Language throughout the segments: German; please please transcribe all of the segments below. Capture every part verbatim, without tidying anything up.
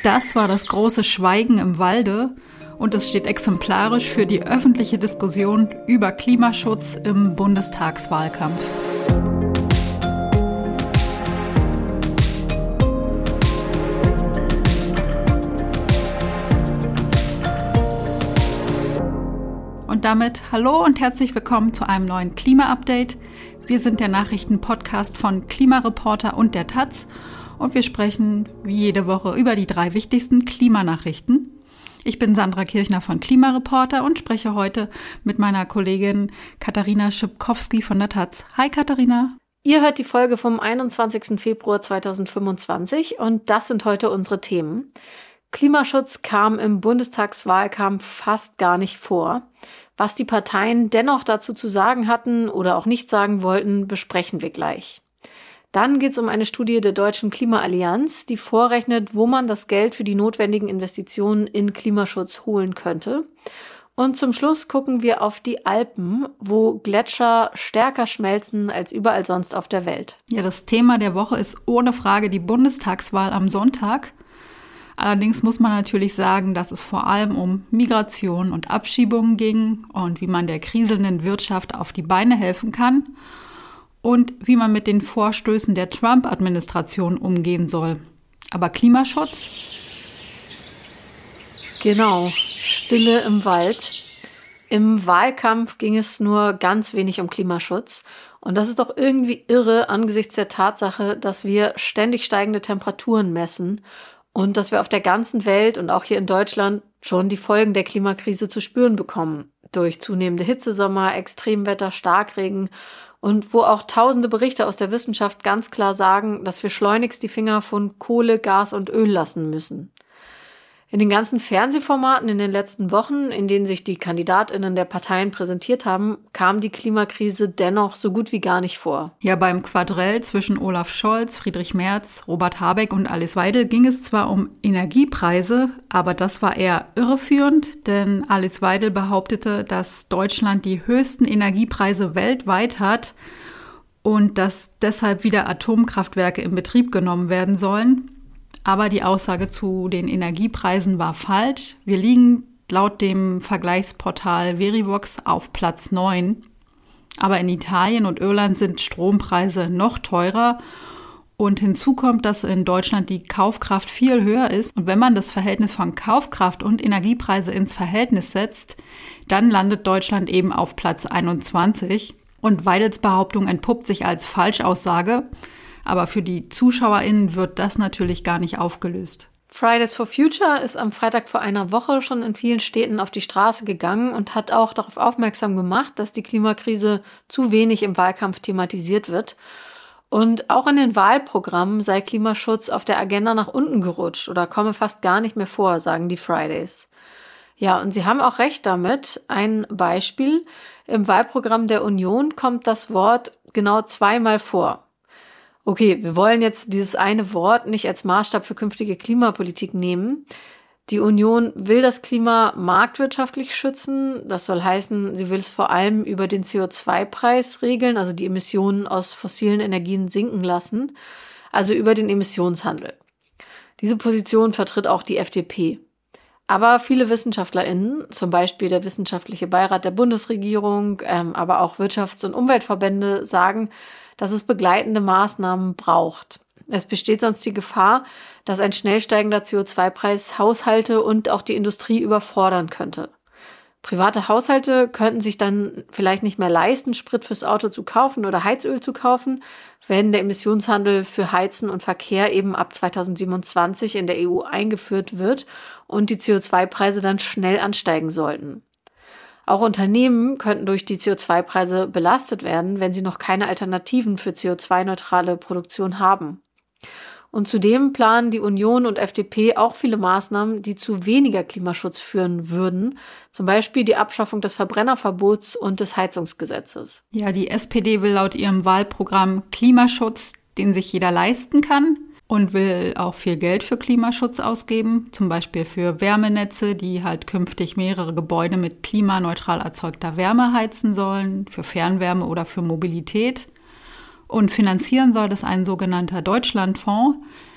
Das war das große Schweigen im Walde und es steht exemplarisch für die öffentliche Diskussion über Klimaschutz im Bundestagswahlkampf. Und damit hallo und herzlich willkommen zu einem neuen Klima-Update. Wir sind der Nachrichtenpodcast von Klimareporter und der Taz und wir sprechen wie jede Woche über die drei wichtigsten Klimanachrichten. Ich bin Sandra Kirchner von Klimareporter und spreche heute mit meiner Kollegin Katharina Schipkowski von der Taz. Hi Katharina. Ihr hört die Folge vom einundzwanzigsten Februar zweitausendfünfundzwanzig und das sind heute unsere Themen. Klimaschutz kam im Bundestagswahlkampf fast gar nicht vor. Was die Parteien dennoch dazu zu sagen hatten oder auch nicht sagen wollten, besprechen wir gleich. Dann geht es um eine Studie der Deutschen Klimaallianz, die vorrechnet, wo man das Geld für die notwendigen Investitionen in Klimaschutz holen könnte. Und zum Schluss gucken wir auf die Alpen, wo Gletscher stärker schmelzen als überall sonst auf der Welt. Ja, das Thema der Woche ist ohne Frage die Bundestagswahl am Sonntag. Allerdings muss man natürlich sagen, dass es vor allem um Migration und Abschiebungen ging und wie man der kriselnden Wirtschaft auf die Beine helfen kann und wie man mit den Vorstößen der Trump-Administration umgehen soll. Aber Klimaschutz? Genau, Stille im Wald. Im Wahlkampf ging es nur ganz wenig um Klimaschutz. Und das ist doch irgendwie irre angesichts der Tatsache, dass wir ständig steigende Temperaturen messen und dass wir auf der ganzen Welt und auch hier in Deutschland schon die Folgen der Klimakrise zu spüren bekommen. Durch zunehmende Hitzesommer, Extremwetter, Starkregen und wo auch tausende Berichte aus der Wissenschaft ganz klar sagen, dass wir schleunigst die Finger von Kohle, Gas und Öl lassen müssen. In den ganzen Fernsehformaten in den letzten Wochen, in denen sich die KandidatInnen der Parteien präsentiert haben, kam die Klimakrise dennoch so gut wie gar nicht vor. Ja, beim Quadrell zwischen Olaf Scholz, Friedrich Merz, Robert Habeck und Alice Weidel ging es zwar um Energiepreise, aber das war eher irreführend, denn Alice Weidel behauptete, dass Deutschland die höchsten Energiepreise weltweit hat und dass deshalb wieder Atomkraftwerke in Betrieb genommen werden sollen. Aber die Aussage zu den Energiepreisen war falsch. Wir liegen laut dem Vergleichsportal Verivox auf Platz neun. Aber in Italien und Irland sind Strompreise noch teurer. Und hinzu kommt, dass in Deutschland die Kaufkraft viel höher ist. Und wenn man das Verhältnis von Kaufkraft und Energiepreise ins Verhältnis setzt, dann landet Deutschland eben auf Platz einundzwanzig. Und Weidels Behauptung entpuppt sich als Falschaussage. Aber für die ZuschauerInnen wird das natürlich gar nicht aufgelöst. Fridays for Future ist am Freitag vor einer Woche schon in vielen Städten auf die Straße gegangen und hat auch darauf aufmerksam gemacht, dass die Klimakrise zu wenig im Wahlkampf thematisiert wird. Und auch in den Wahlprogrammen sei Klimaschutz auf der Agenda nach unten gerutscht oder komme fast gar nicht mehr vor, sagen die Fridays. Ja, und sie haben auch recht damit. Ein Beispiel: Im Wahlprogramm der Union kommt das Wort genau zweimal vor. Okay, wir wollen jetzt dieses eine Wort nicht als Maßstab für künftige Klimapolitik nehmen. Die Union will das Klima marktwirtschaftlich schützen. Das soll heißen, sie will es vor allem über den C O zwei Preis regeln, also die Emissionen aus fossilen Energien sinken lassen, also über den Emissionshandel. Diese Position vertritt auch die F D P. Aber viele WissenschaftlerInnen, zum Beispiel der Wissenschaftliche Beirat der Bundesregierung, ähm, aber auch Wirtschafts- und Umweltverbände sagen, dass es begleitende Maßnahmen braucht. Es besteht sonst die Gefahr, dass ein schnell steigender C O zwei Preis Haushalte und auch die Industrie überfordern könnte. Private Haushalte könnten sich dann vielleicht nicht mehr leisten, Sprit fürs Auto zu kaufen oder Heizöl zu kaufen, wenn der Emissionshandel für Heizen und Verkehr eben ab zweitausendsiebenundzwanzig in der E U eingeführt wird und die C O zwei Preise dann schnell ansteigen sollten. Auch Unternehmen könnten durch die C O zwei Preise belastet werden, wenn sie noch keine Alternativen für C O zwei neutrale Produktion haben. Und zudem planen die Union und F D P auch viele Maßnahmen, die zu weniger Klimaschutz führen würden. Zum Beispiel die Abschaffung des Verbrennerverbots und des Heizungsgesetzes. Ja, die S P D will laut ihrem Wahlprogramm Klimaschutz, den sich jeder leisten kann, und will auch viel Geld für Klimaschutz ausgeben, zum Beispiel für Wärmenetze, die halt künftig mehrere Gebäude mit klimaneutral erzeugter Wärme heizen sollen, für Fernwärme oder für Mobilität. Und finanzieren soll das ein sogenannter Deutschlandfonds.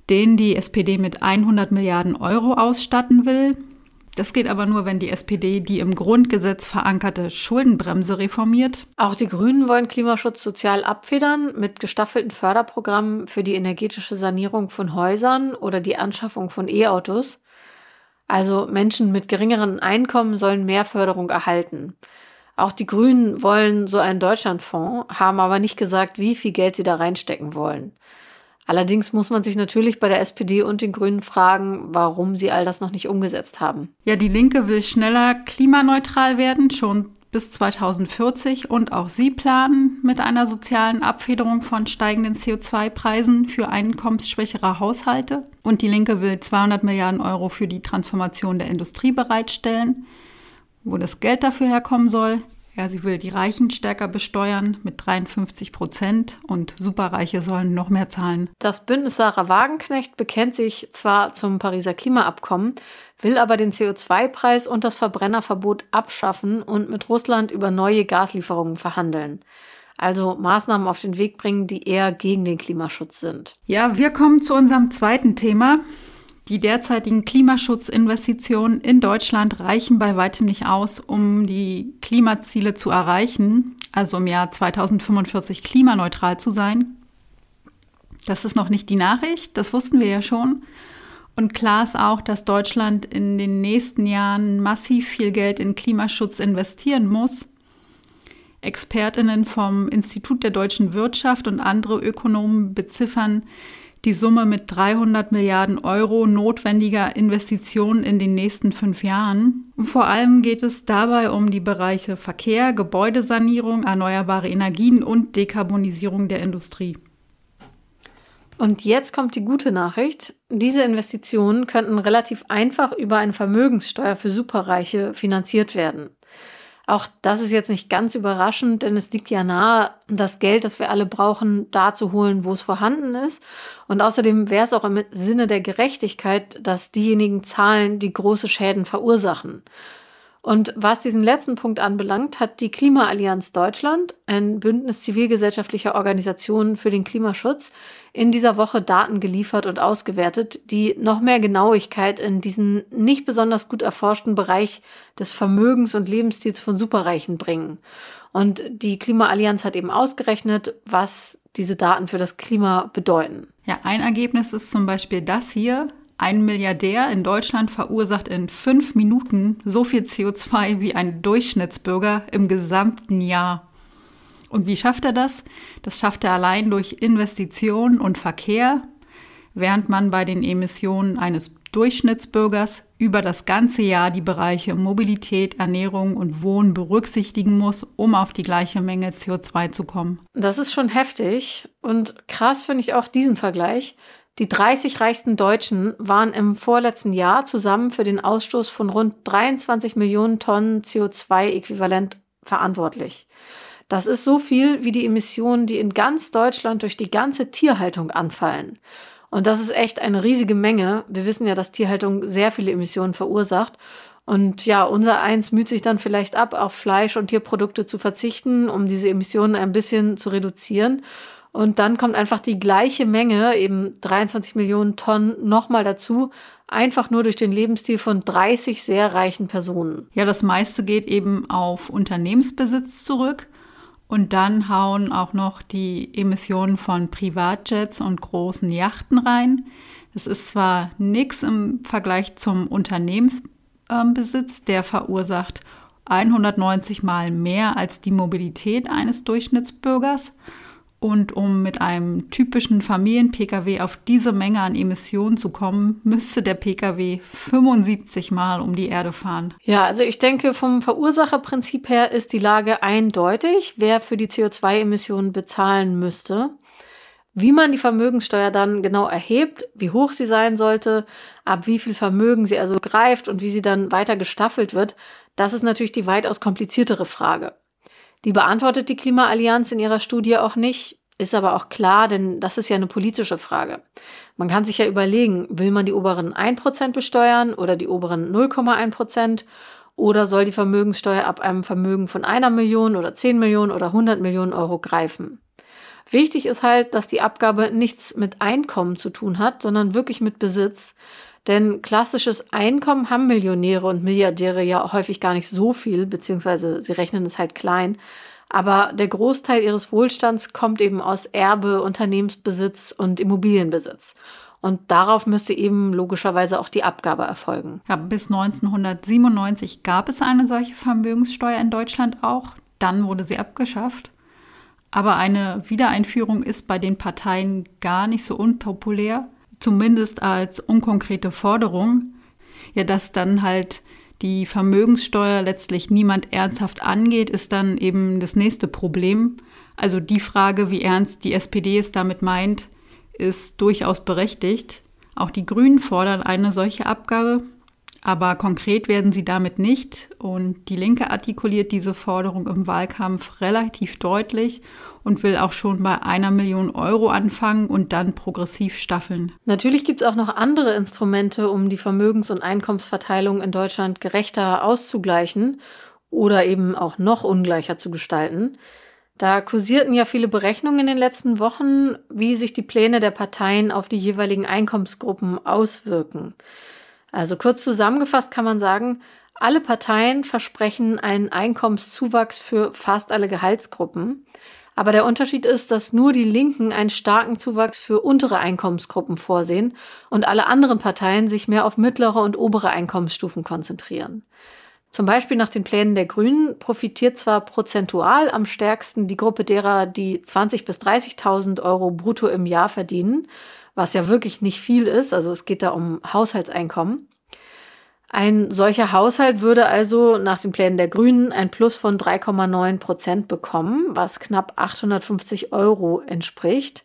den die S P D mit hundert Milliarden Euro ausstatten will. Das geht aber nur, wenn die S P D die im Grundgesetz verankerte Schuldenbremse reformiert. Auch die Grünen wollen Klimaschutz sozial abfedern mit gestaffelten Förderprogrammen für die energetische Sanierung von Häusern oder die Anschaffung von E-Autos. Also Menschen mit geringeren Einkommen sollen mehr Förderung erhalten. Auch die Grünen wollen so einen Deutschlandfonds, haben aber nicht gesagt, wie viel Geld sie da reinstecken wollen. Allerdings muss man sich natürlich bei der S P D und den Grünen fragen, warum sie all das noch nicht umgesetzt haben. Ja, die Linke will schneller klimaneutral werden, schon bis zweitausendvierzig. Und auch sie planen mit einer sozialen Abfederung von steigenden C O zwei Preisen für einkommensschwächere Haushalte. Und die Linke will zweihundert Milliarden Euro für die Transformation der Industrie bereitstellen. Wo das Geld dafür herkommen soll? Ja, sie will die Reichen stärker besteuern mit dreiundfünfzig Prozent und Superreiche sollen noch mehr zahlen. Das Bündnis Sarah Wagenknecht bekennt sich zwar zum Pariser Klimaabkommen, will aber den C O zwei Preis und das Verbrennerverbot abschaffen und mit Russland über neue Gaslieferungen verhandeln. Also Maßnahmen auf den Weg bringen, die eher gegen den Klimaschutz sind. Ja, wir kommen zu unserem zweiten Thema. Die derzeitigen Klimaschutzinvestitionen in Deutschland reichen bei weitem nicht aus, um die Klimaziele zu erreichen, also im Jahr zweitausendfünfundvierzig klimaneutral zu sein. Das ist noch nicht die Nachricht, das wussten wir ja schon. Und klar ist auch, dass Deutschland in den nächsten Jahren massiv viel Geld in Klimaschutz investieren muss. ExpertInnen vom Institut der deutschen Wirtschaft und andere Ökonomen beziffern die Summe mit dreihundert Milliarden Euro notwendiger Investitionen in den nächsten fünf Jahren. Und vor allem geht es dabei um die Bereiche Verkehr, Gebäudesanierung, erneuerbare Energien und Dekarbonisierung der Industrie. Und jetzt kommt die gute Nachricht. Diese Investitionen könnten relativ einfach über eine Vermögenssteuer für Superreiche finanziert werden. Auch das ist jetzt nicht ganz überraschend, denn es liegt ja nahe, das Geld, das wir alle brauchen, da zu holen, wo es vorhanden ist. Und außerdem wäre es auch im Sinne der Gerechtigkeit, dass diejenigen zahlen, die große Schäden verursachen. Und was diesen letzten Punkt anbelangt, hat die Klimaallianz Deutschland, ein Bündnis zivilgesellschaftlicher Organisationen für den Klimaschutz, in dieser Woche Daten geliefert und ausgewertet, die noch mehr Genauigkeit in diesen nicht besonders gut erforschten Bereich des Vermögens und Lebensstils von Superreichen bringen. Und die Klimaallianz hat eben ausgerechnet, was diese Daten für das Klima bedeuten. Ja, ein Ergebnis ist zum Beispiel das hier. Ein Milliardär in Deutschland verursacht in fünf Minuten so viel C O zwei wie ein Durchschnittsbürger im gesamten Jahr. Und wie schafft er das? Das schafft er allein durch Investitionen und Verkehr, während man bei den Emissionen eines Durchschnittsbürgers über das ganze Jahr die Bereiche Mobilität, Ernährung und Wohnen berücksichtigen muss, um auf die gleiche Menge C O zwei zu kommen. Das ist schon heftig und krass finde ich auch diesen Vergleich. Die dreißig reichsten Deutschen waren im vorletzten Jahr zusammen für den Ausstoß von rund dreiundzwanzig Millionen Tonnen C O zwei Äquivalent verantwortlich. Das ist so viel wie die Emissionen, die in ganz Deutschland durch die ganze Tierhaltung anfallen. Und das ist echt eine riesige Menge. Wir wissen ja, dass Tierhaltung sehr viele Emissionen verursacht. Und ja, unser Eins müht sich dann vielleicht ab, auf Fleisch und Tierprodukte zu verzichten, um diese Emissionen ein bisschen zu reduzieren. Und dann kommt einfach die gleiche Menge, eben dreiundzwanzig Millionen Tonnen, nochmal dazu, einfach nur durch den Lebensstil von dreißig sehr reichen Personen. Ja, das meiste geht eben auf Unternehmensbesitz zurück. Und dann hauen auch noch die Emissionen von Privatjets und großen Yachten rein. Das ist zwar nichts im Vergleich zum Unternehmensbesitz, der verursacht hundertneunzig Mal mehr als die Mobilität eines Durchschnittsbürgers. Und um mit einem typischen Familien-P K W auf diese Menge an Emissionen zu kommen, müsste der P K W fünfundsiebzig Mal um die Erde fahren. Ja, also ich denke, vom Verursacherprinzip her ist die Lage eindeutig, wer für die C O zwei Emissionen bezahlen müsste. Wie man die Vermögenssteuer dann genau erhebt, wie hoch sie sein sollte, ab wie viel Vermögen sie also greift und wie sie dann weiter gestaffelt wird, das ist natürlich die weitaus kompliziertere Frage. Die beantwortet die Klimaallianz in ihrer Studie auch nicht, ist aber auch klar, denn das ist ja eine politische Frage. Man kann sich ja überlegen, will man die oberen ein Prozent besteuern oder die oberen null Komma eins Prozent oder soll die Vermögenssteuer ab einem Vermögen von einer Million oder zehn Millionen oder hundert Millionen Euro greifen? Wichtig ist halt, dass die Abgabe nichts mit Einkommen zu tun hat, sondern wirklich mit Besitz. Denn klassisches Einkommen haben Millionäre und Milliardäre ja häufig gar nicht so viel, beziehungsweise sie rechnen es halt klein. Aber der Großteil ihres Wohlstands kommt eben aus Erbe, Unternehmensbesitz und Immobilienbesitz. Und darauf müsste eben logischerweise auch die Abgabe erfolgen. Ja, bis neunzehnhundertsiebenundneunzig gab es eine solche Vermögenssteuer in Deutschland auch. Dann wurde sie abgeschafft. Aber eine Wiedereinführung ist bei den Parteien gar nicht so unpopulär. Zumindest als unkonkrete Forderung, ja, dass dann halt die Vermögenssteuer letztlich niemand ernsthaft angeht, ist dann eben das nächste Problem. Also die Frage, wie ernst die S P D es damit meint, ist durchaus berechtigt. Auch die Grünen fordern eine solche Abgabe, aber konkret werden sie damit nicht. Und die Linke artikuliert diese Forderung im Wahlkampf relativ deutlich und will auch schon bei einer Million Euro anfangen und dann progressiv staffeln. Natürlich gibt es auch noch andere Instrumente, um die Vermögens- und Einkommensverteilung in Deutschland gerechter auszugleichen oder eben auch noch ungleicher zu gestalten. Da kursierten ja viele Berechnungen in den letzten Wochen, wie sich die Pläne der Parteien auf die jeweiligen Einkommensgruppen auswirken. Also kurz zusammengefasst kann man sagen, alle Parteien versprechen einen Einkommenszuwachs für fast alle Gehaltsgruppen. Aber der Unterschied ist, dass nur die Linken einen starken Zuwachs für untere Einkommensgruppen vorsehen und alle anderen Parteien sich mehr auf mittlere und obere Einkommensstufen konzentrieren. Zum Beispiel nach den Plänen der Grünen profitiert zwar prozentual am stärksten die Gruppe derer, die zwanzigtausend bis dreißigtausend Euro brutto im Jahr verdienen, was ja wirklich nicht viel ist, also es geht da um Haushaltseinkommen. Ein solcher Haushalt würde also nach den Plänen der Grünen ein Plus von drei Komma neun Prozent bekommen, was knapp achthundertfünfzig Euro entspricht.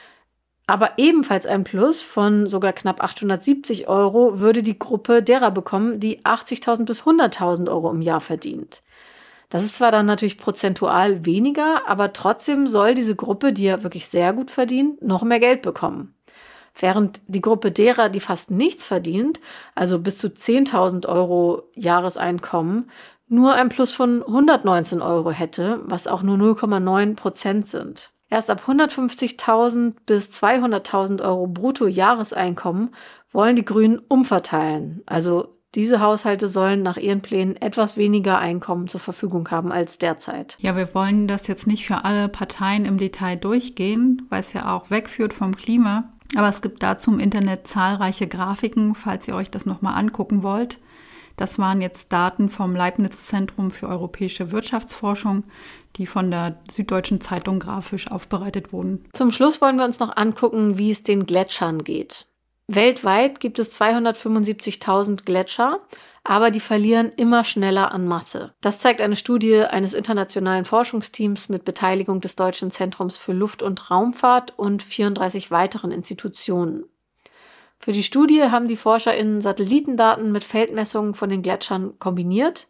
Aber ebenfalls ein Plus von sogar knapp achthundertsiebzig Euro würde die Gruppe derer bekommen, die achtzigtausend bis hunderttausend Euro im Jahr verdient. Das ist zwar dann natürlich prozentual weniger, aber trotzdem soll diese Gruppe, die ja wirklich sehr gut verdient, noch mehr Geld bekommen. Während die Gruppe derer, die fast nichts verdient, also bis zu zehntausend Euro Jahreseinkommen, nur ein Plus von hundertneunzehn Euro hätte, was auch nur null Komma neun Prozent sind. Erst ab hundertfünfzigtausend bis zweihunderttausend Euro Brutto-Jahreseinkommen wollen die Grünen umverteilen. Also diese Haushalte sollen nach ihren Plänen etwas weniger Einkommen zur Verfügung haben als derzeit. Ja, wir wollen das jetzt nicht für alle Parteien im Detail durchgehen, weil es ja auch wegführt vom Klima. Aber es gibt dazu im Internet zahlreiche Grafiken, falls ihr euch das nochmal angucken wollt. Das waren jetzt Daten vom Leibniz-Zentrum für europäische Wirtschaftsforschung, die von der Süddeutschen Zeitung grafisch aufbereitet wurden. Zum Schluss wollen wir uns noch angucken, wie es den Gletschern geht. Weltweit gibt es zweihundertfünfundsiebzigtausend Gletscher, aber die verlieren immer schneller an Masse. Das zeigt eine Studie eines internationalen Forschungsteams mit Beteiligung des Deutschen Zentrums für Luft- und Raumfahrt und vierunddreißig weiteren Institutionen. Für die Studie haben die ForscherInnen Satellitendaten mit Feldmessungen von den Gletschern kombiniert.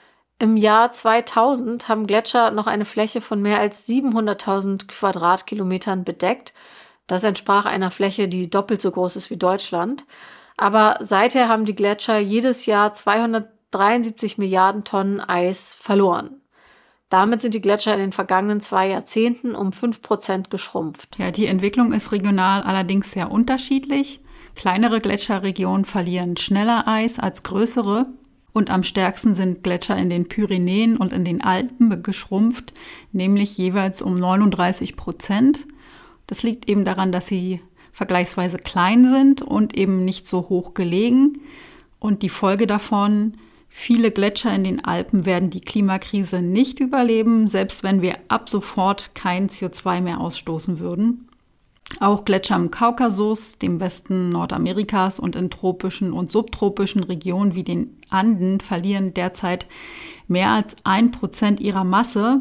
Im Jahr zweitausend haben Gletscher noch eine Fläche von mehr als siebenhunderttausend Quadratkilometern bedeckt. Das entsprach einer Fläche, die doppelt so groß ist wie Deutschland. Aber seither haben die Gletscher jedes Jahr zweihundertdreiundsiebzig Milliarden Tonnen Eis verloren. Damit sind die Gletscher in den vergangenen zwei Jahrzehnten um fünf Prozent geschrumpft. Ja, die Entwicklung ist regional allerdings sehr unterschiedlich. Kleinere Gletscherregionen verlieren schneller Eis als größere. Und am stärksten sind Gletscher in den Pyrenäen und in den Alpen geschrumpft, nämlich jeweils um neununddreißig Prozent. Das liegt eben daran, dass sie vergleichsweise klein sind und eben nicht so hoch gelegen. Und die Folge davon, viele Gletscher in den Alpen werden die Klimakrise nicht überleben, selbst wenn wir ab sofort kein C O zwei mehr ausstoßen würden. Auch Gletscher im Kaukasus, dem Westen Nordamerikas und in tropischen und subtropischen Regionen wie den Anden verlieren derzeit mehr als ein Prozent ihrer Masse.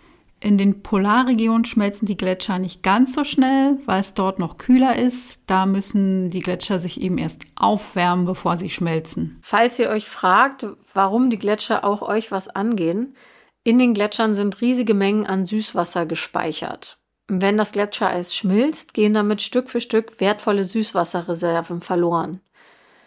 In den Polarregionen schmelzen die Gletscher nicht ganz so schnell, weil es dort noch kühler ist. Da müssen die Gletscher sich eben erst aufwärmen, bevor sie schmelzen. Falls ihr euch fragt, warum die Gletscher auch euch was angehen, in den Gletschern sind riesige Mengen an Süßwasser gespeichert. Wenn das Gletschereis schmilzt, gehen damit Stück für Stück wertvolle Süßwasserreserven verloren.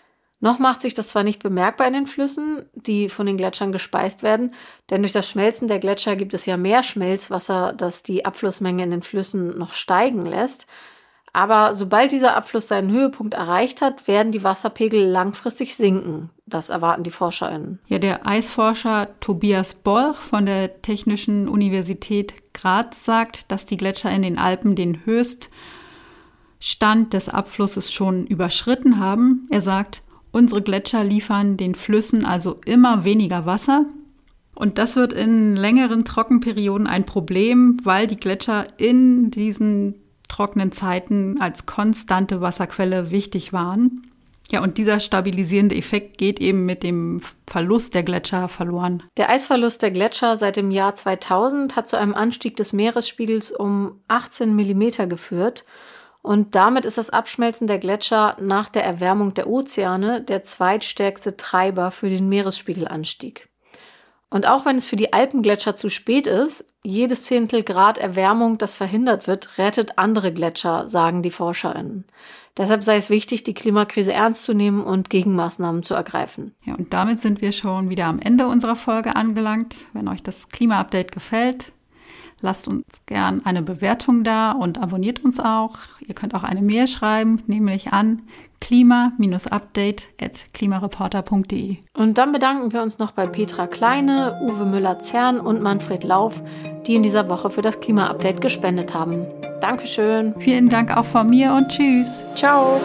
Noch macht sich das zwar nicht bemerkbar in den Flüssen, die von den Gletschern gespeist werden, denn durch das Schmelzen der Gletscher gibt es ja mehr Schmelzwasser, das die Abflussmenge in den Flüssen noch steigen lässt. Aber sobald dieser Abfluss seinen Höhepunkt erreicht hat, werden die Wasserpegel langfristig sinken. Das erwarten die ForscherInnen. Ja, der Eisforscher Tobias Bolch von der Technischen Universität Graz sagt, dass die Gletscher in den Alpen den Höchststand des Abflusses schon überschritten haben. Er sagt, unsere Gletscher liefern den Flüssen also immer weniger Wasser. Und das wird in längeren Trockenperioden ein Problem, weil die Gletscher in diesen trockenen Zeiten als konstante Wasserquelle wichtig waren. Ja, und dieser stabilisierende Effekt geht eben mit dem Verlust der Gletscher verloren. Der Eisverlust der Gletscher seit dem Jahr zweitausend hat zu einem Anstieg des Meeresspiegels um achtzehn Millimeter geführt. Und damit ist das Abschmelzen der Gletscher nach der Erwärmung der Ozeane der zweitstärkste Treiber für den Meeresspiegelanstieg. Und auch wenn es für die Alpengletscher zu spät ist, jedes Zehntel Grad Erwärmung, das verhindert wird, rettet andere Gletscher, sagen die ForscherInnen. Deshalb sei es wichtig, die Klimakrise ernst zu nehmen und Gegenmaßnahmen zu ergreifen. Ja, und damit sind wir schon wieder am Ende unserer Folge angelangt. Wenn euch das Klima-Update gefällt, lasst uns gern eine Bewertung da und abonniert uns auch. Ihr könnt auch eine Mail schreiben, nämlich an klima update at klimareporter punkt de. Und dann bedanken wir uns noch bei Petra Kleine, Uwe Müller-Zern und Manfred Lauf, die in dieser Woche für das Klima-Update gespendet haben. Dankeschön. Vielen Dank auch von mir und tschüss. Ciao.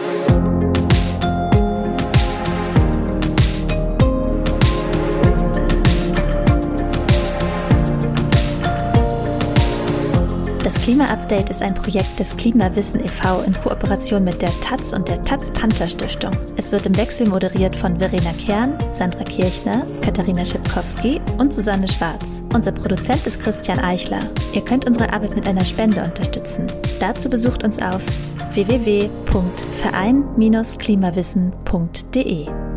Das Klima-Update ist ein Projekt des Klimawissen e V in Kooperation mit der Taz und der Taz-Panther-Stiftung. Es wird im Wechsel moderiert von Verena Kern, Sandra Kirchner, Katharina Schipkowski und Susanne Schwarz. Unser Produzent ist Christian Eichler. Ihr könnt unsere Arbeit mit einer Spende unterstützen. Dazu besucht uns auf w w w punkt verein Bindestrich klimawissen punkt de.